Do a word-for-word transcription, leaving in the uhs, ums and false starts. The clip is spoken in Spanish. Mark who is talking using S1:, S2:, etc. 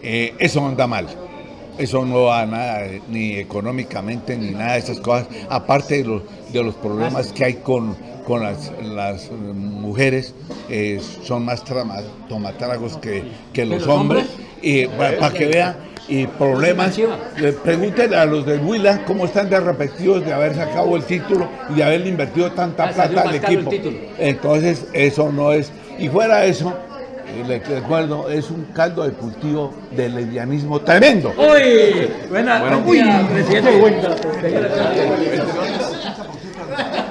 S1: Eh, eso no anda mal. Eso no va a nada, ni económicamente, ni nada de esas cosas, aparte de los, de los problemas que hay con, con las, las mujeres, eh, son más trama, tomatragos que, que los hombres, y para, para que vean, y problemas, eh, pregúntenle a los del Huila cómo están de arrepentidos de haber sacado el título y de haberle invertido tanta plata al equipo. Entonces, eso no es, y fuera de eso, les recuerdo, es un caldo de cultivo del lesbianismo tremendo.
S2: ¡Uy! Buena, bueno, uy, presidente.